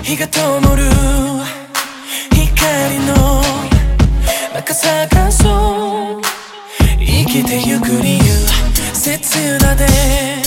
日が灯る光の中探そう生きてゆく理由切なで